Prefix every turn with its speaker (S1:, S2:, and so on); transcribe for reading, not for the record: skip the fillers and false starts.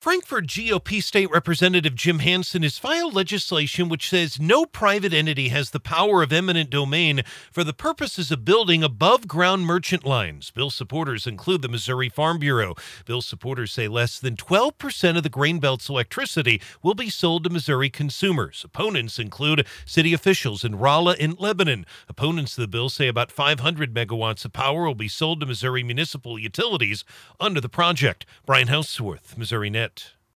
S1: Frankfort GOP State Representative Jim Hansen has filed legislation which says no private entity has the power of eminent domain for the purposes of building above-ground merchant lines. Bill supporters include the Missouri Farm Bureau. Bill supporters say less than 12% of the Grain Belt's electricity will be sold to Missouri consumers. Opponents include city officials in Rolla and Lebanon. Opponents of the bill say about 500 megawatts of power will be sold to Missouri municipal utilities under the project. Brian Houseworth, Missouri Net.